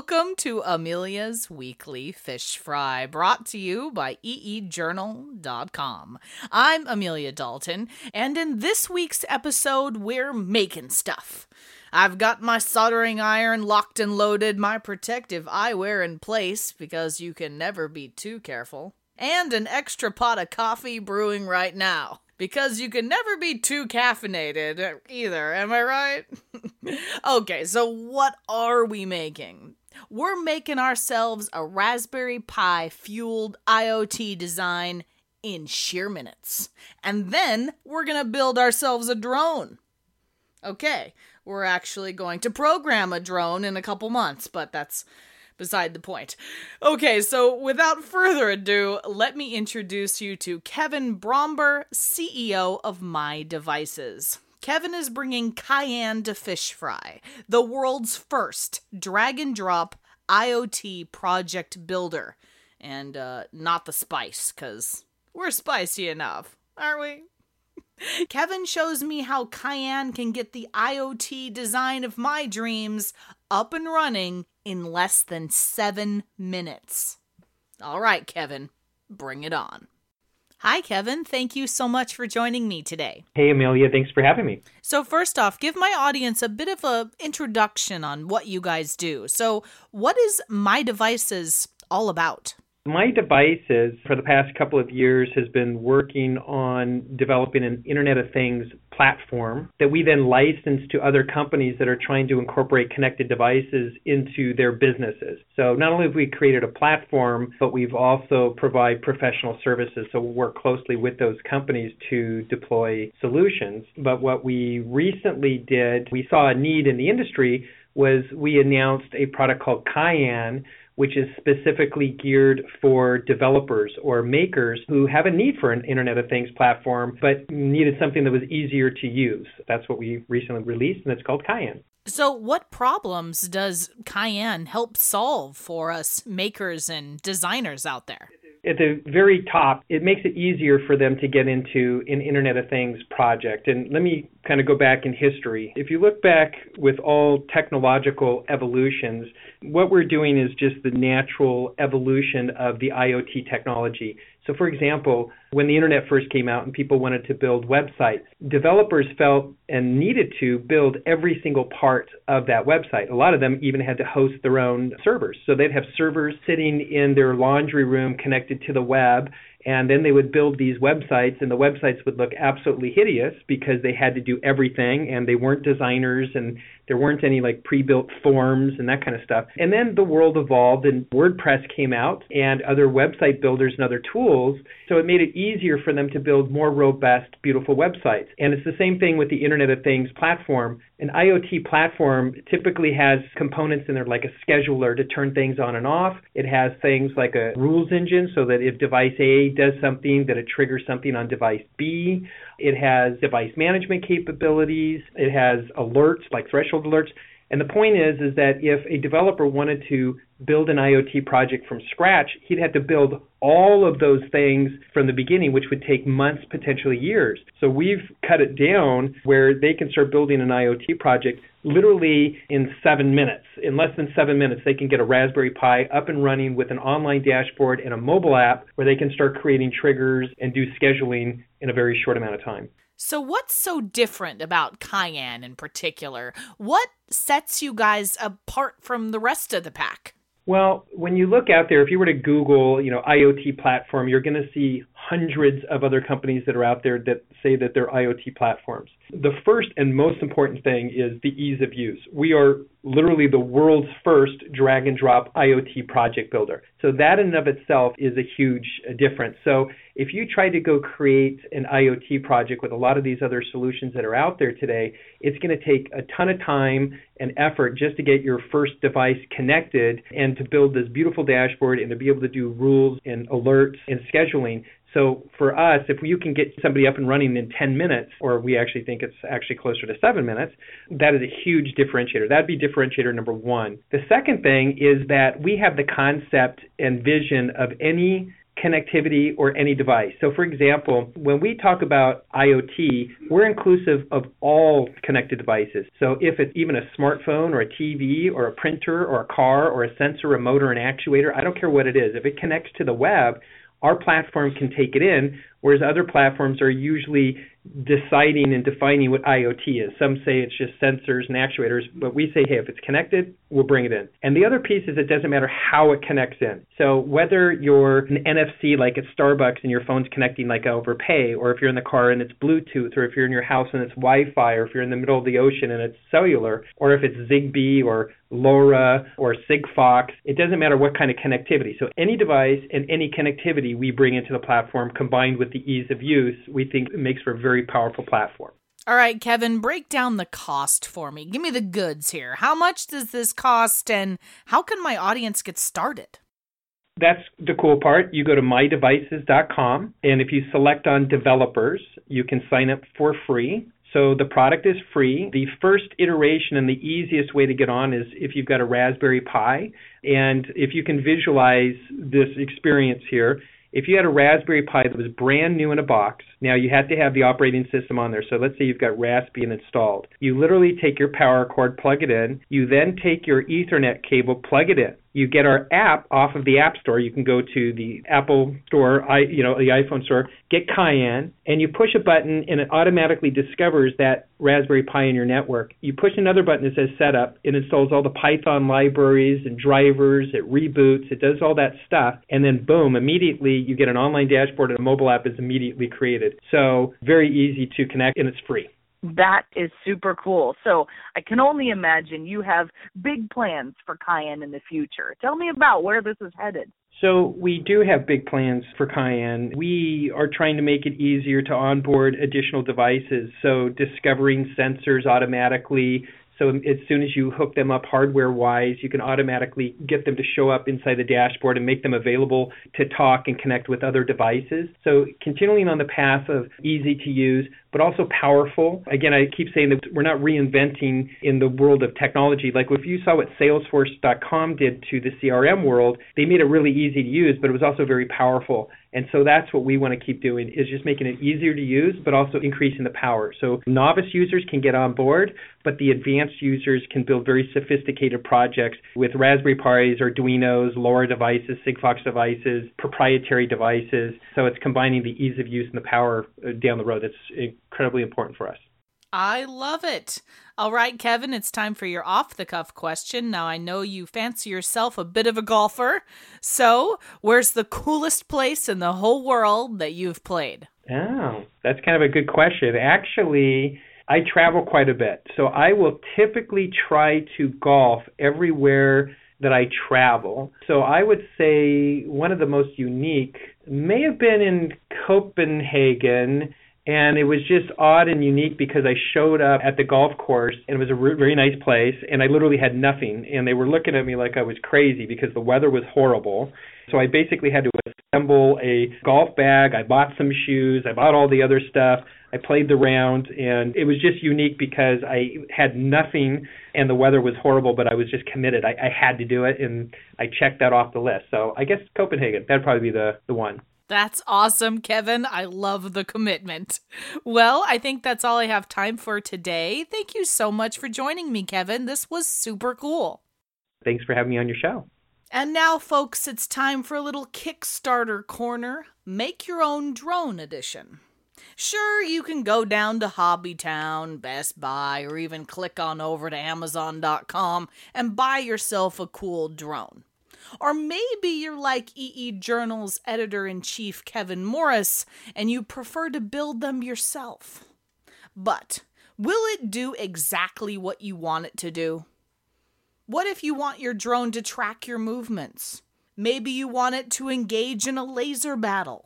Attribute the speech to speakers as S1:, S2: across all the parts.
S1: Welcome to Amelia's Weekly Fish Fry, brought to you by eejournal.com. I'm Amelia Dalton, and in this week's episode, we're making stuff. I've got my soldering iron locked and loaded, my protective eyewear in place, because you can never be too careful, and an extra pot of coffee brewing right now, because you can never be too caffeinated either, am I right? Okay, so what are we making? We're making ourselves a Raspberry Pi fueled IoT design in sheer minutes. And then we're gonna build ourselves a drone. Okay, we're actually going to program a drone in a couple months, but that's beside the point. Okay, so without further ado, let me introduce you to Kevin Bromber, CEO of My Devices. Kevin is bringing Cayenne to Fish Fry, the world's first drag-and-drop IoT project builder. And not the spice, because we're spicy enough, aren't we? Kevin shows me how Cayenne can get the IoT design of my dreams up and running in less than 7 minutes. All right, Kevin, bring it on. Hi, Kevin. Thank you so much for joining me today.
S2: Hey, Amelia. Thanks for having me.
S1: So first off, give my audience a bit of an introduction on what you guys do. So what is My Devices all about?
S2: My Devices, for the past couple of years, has been working on developing an Internet of Things platform that we then license to other companies that are trying to incorporate connected devices into their businesses. So not only have we created a platform, but we've also provide professional services. So we'll work closely with those companies to deploy solutions. But what we recently did, we saw a need in the industry, was we announced a product called Cayenne, which is specifically geared for developers or makers who have a need for an Internet of Things platform, but needed something that was easier to use. That's what we recently released, and it's called Cayenne.
S1: So what problems does Cayenne help solve for us makers and designers out there?
S2: At the very top, it makes it easier for them to get into an Internet of Things project. And let me kind of go back in history. If you look back with all technological evolutions, what we're doing is just the natural evolution of the IoT technology. So for example, when the internet first came out and people wanted to build websites, developers felt and needed to build every single part of that website. A lot of them even had to host their own servers. So they'd have servers sitting in their laundry room connected to the web, and then they would build these websites, and the websites would look absolutely hideous because they had to do everything, and they weren't designers, and there weren't any like pre-built forms and that kind of stuff. And then the world evolved, and WordPress came out, and other website builders and other tools, so it made it easier for them to build more robust, beautiful websites. And it's the same thing with the Internet of Things platform. An IoT platform typically has components in there like a scheduler to turn things on and off. It has things like a rules engine so that if device A does something, that it triggers something on device B. It has device management capabilities. It has alerts like threshold alerts. And the point is that if a developer wanted to build an IoT project from scratch, he'd have to build all of those things from the beginning, which would take months, potentially years. So we've cut it down where they can start building an IoT project literally in 7 minutes. In less than 7 minutes, they can get a Raspberry Pi up and running with an online dashboard and a mobile app where they can start creating triggers and do scheduling in a very short amount of time.
S1: So what's so different about Cayenne in particular? What sets you guys apart from the rest of the pack?
S2: Well, when you look out there, if you were to Google, IoT platform, you're going to see hundreds of other companies that are out there that say that they're IoT platforms. The first and most important thing is the ease of use. We are literally the world's first drag and drop IoT project builder. So that in and of itself is a huge difference. So if you try to go create an IoT project with a lot of these other solutions that are out there today, it's going to take a ton of time and effort just to get your first device connected and to build this beautiful dashboard and to be able to do rules and alerts and scheduling. So for us, if you can get somebody up and running in 10 minutes, or we actually think it's actually closer to 7 minutes, that is a huge differentiator. That'd be differentiator number one. The second thing is that we have the concept and vision of any connectivity, or any device. So for example, when we talk about IoT, we're inclusive of all connected devices. So if it's even a smartphone or a TV or a printer or a car or a sensor, a motor, an actuator, I don't care what it is. If it connects to the web, our platform can take it in, whereas other platforms are usually deciding and defining what IoT is. Some say it's just sensors and actuators, but we say, hey, if it's connected, we'll bring it in. And the other piece is it doesn't matter how it connects in. So whether you're an NFC like at Starbucks and your phone's connecting like over Pay, or if you're in the car and it's Bluetooth, or if you're in your house and it's Wi-Fi, or if you're in the middle of the ocean and it's cellular, or if it's Zigbee or LoRa or Sigfox, it doesn't matter what kind of connectivity. So any device and any connectivity we bring into the platform combined with the ease of use, we think it makes for a very powerful platform.
S1: All right, Kevin, break down the cost for me. Give me the goods here. How much does this cost, and how can my audience get started?
S2: That's the cool part. You go to mydevices.com, and if you select on developers, you can sign up for free. So the product is free. The first iteration and the easiest way to get on is if you've got a Raspberry Pi. And if you can visualize this experience here, if you had a Raspberry Pi that was brand new in a box, now you had to have the operating system on there. So let's say you've got Raspbian installed. You literally take your power cord, plug it in. You then take your Ethernet cable, plug it in. You get our app off of the App Store. You can go to the Apple Store, the iPhone Store, get Cayenne, and you push a button, and it automatically discovers that Raspberry Pi in your network. You push another button that says Setup. It installs all the Python libraries and drivers. It reboots. It does all that stuff. And then, boom, immediately you get an online dashboard, and a mobile app is immediately created. So very easy to connect, and it's free.
S3: That is super cool. So I can only imagine you have big plans for Cayenne in the future. Tell me about where this is headed.
S2: So we do have big plans for Cayenne. We are trying to make it easier to onboard additional devices. So discovering sensors automatically. So as soon as you hook them up hardware-wise, you can automatically get them to show up inside the dashboard and make them available to talk and connect with other devices. So continuing on the path of easy to use, but also powerful. Again, I keep saying that we're not reinventing in the world of technology. Like if you saw what Salesforce.com did to the CRM world, they made it really easy to use, but it was also very powerful. And so that's what we want to keep doing, is just making it easier to use, but also increasing the power. So novice users can get on board, but the advanced users can build very sophisticated projects with Raspberry Pis, Arduinos, LoRa devices, Sigfox devices, proprietary devices. So it's combining the ease of use and the power down the road. That's incredibly important for us.
S1: I love it. All right, Kevin, it's time for your off-the-cuff question. Now, I know you fancy yourself a bit of a golfer. So, where's the coolest place in the whole world that you've played?
S2: Oh, that's kind of a good question. Actually, I travel quite a bit. So I will typically try to golf everywhere that I travel. So I would say one of the most unique may have been in Copenhagen. And it was just odd and unique because I showed up at the golf course, and it was a very nice place, and I literally had nothing. And they were looking at me like I was crazy because the weather was horrible. So I basically had to assemble a golf bag. I bought some shoes. I bought all the other stuff. I played the round, and it was just unique because I had nothing, and the weather was horrible, but I was just committed. I had to do it, and I checked that off the list. So I guess Copenhagen, that'd probably be the one.
S1: That's awesome, Kevin. I love the commitment. Well, I think that's all I have time for today. Thank you so much for joining me, Kevin. This was super cool.
S2: Thanks for having me on your show.
S1: And now, folks, it's time for a little Kickstarter corner. Make your own drone edition. Sure, you can go down to Hobbytown, Best Buy, or even click on over to Amazon.com and buy yourself a cool drone. Or maybe you're like EE Journal's editor-in-chief Kevin Morris and you prefer to build them yourself. But will it do exactly what you want it to do? What if you want your drone to track your movements? Maybe you want it to engage in a laser battle.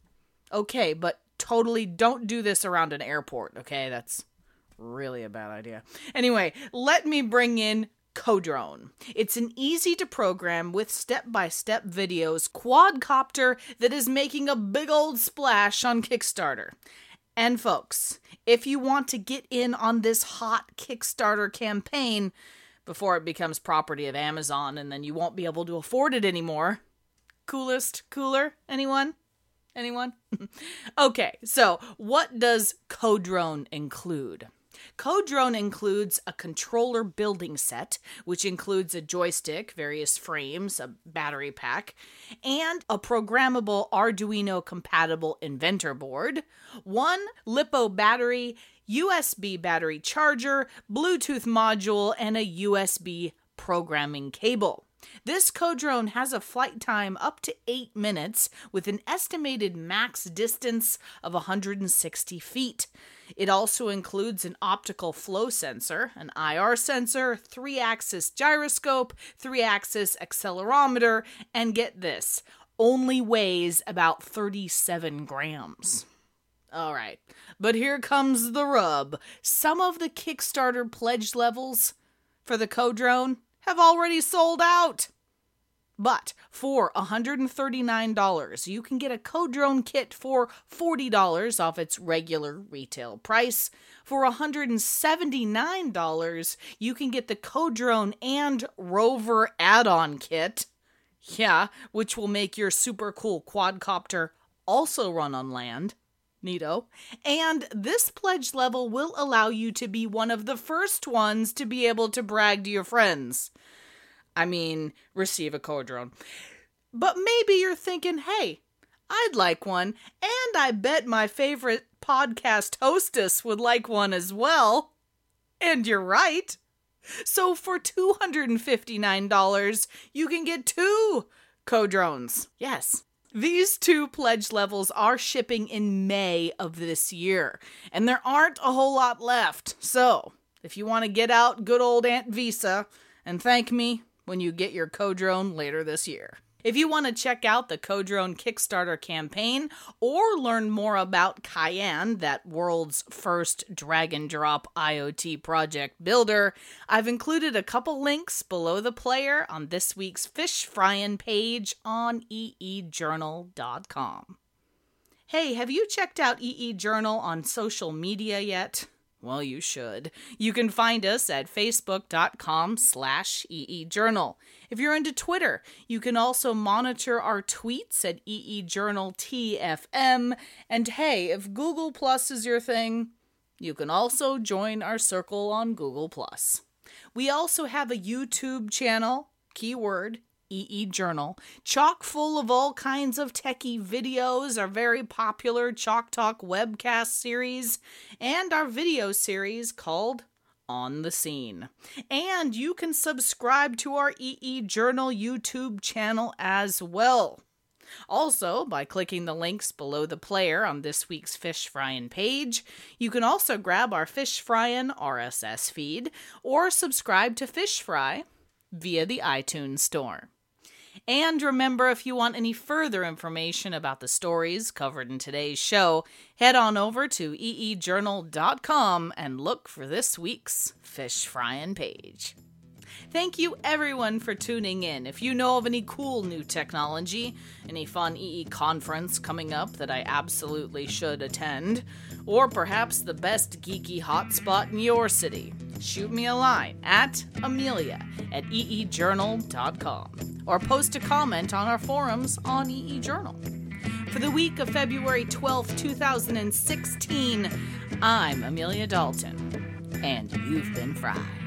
S1: Okay, but totally don't do this around an airport, okay? That's really a bad idea. Anyway, let me bring in Codrone. It's an easy-to-program with step-by-step videos quadcopter that is making a big old splash on Kickstarter. And folks, if you want to get in on this hot Kickstarter campaign before it becomes property of Amazon and then you won't be able to afford it anymore, cooler? Anyone? Okay, so what does CoDrone include? CoDrone includes a controller building set, which includes a joystick, various frames, a battery pack, and a programmable Arduino-compatible inventor board, one LiPo battery, USB battery charger, Bluetooth module, and a USB programming cable. This CoDrone has a flight time up to 8 minutes with an estimated max distance of 160 feet. It also includes an optical flow sensor, an IR sensor, 3-axis gyroscope, 3-axis accelerometer, and get this, only weighs about 37 grams. All right, but here comes the rub. Some of the Kickstarter pledge levels for the CoDrone have already sold out. But for $139, you can get a CoDrone kit for $40 off its regular retail price. For $179, you can get the CoDrone and Rover add-on kit. Yeah, which will make your super cool quadcopter also run on land. Neato. And this pledge level will allow you to be one of the first ones to be able to brag to your friends. I mean, receive a CoDrone. But maybe you're thinking, hey, I'd like one, and I bet my favorite podcast hostess would like one as well. And you're right. So for $259, you can get 2 CoDrones. Yes. These 2 pledge levels are shipping in May of this year, and there aren't a whole lot left. So, if you want to get out good old Aunt Visa and thank me when you get your CoDrone later this year. If you want to check out the CoDrone Kickstarter campaign or learn more about Cayenne, that world's first drag-and-drop IoT project builder, I've included a couple links below the player on this week's Fish Fryin' page on eejournal.com. Hey, have you checked out EE Journal on social media yet? Well, you should. You can find us at facebook.com/EEJournal. If you're into Twitter, you can also monitor our tweets at EEJournalTFM. And hey, if Google Plus is your thing, you can also join our circle on Google Plus. We also have a YouTube channel, keyword, EE Journal, chock full of all kinds of techie videos, our very popular Chalk Talk webcast series, and our video series called On the Scene. And you can subscribe to our EE Journal YouTube channel as well. Also, by clicking the links below the player on this week's Fish Fryin' page, you can also grab our Fish Fryin' RSS feed or subscribe to Fish Fry via the iTunes Store. And remember, if you want any further information about the stories covered in today's show, head on over to eejournal.com and look for this week's Fish Fryin' page. Thank you everyone for tuning in. If you know of any cool new technology, any fun EE conference coming up that I absolutely should attend, or perhaps the best geeky hotspot in your city, shoot me a line at amelia@eejournal.com or post a comment on our forums on EE Journal. For the week of February 12th, 2016, I'm Amelia Dalton, and you've been fried.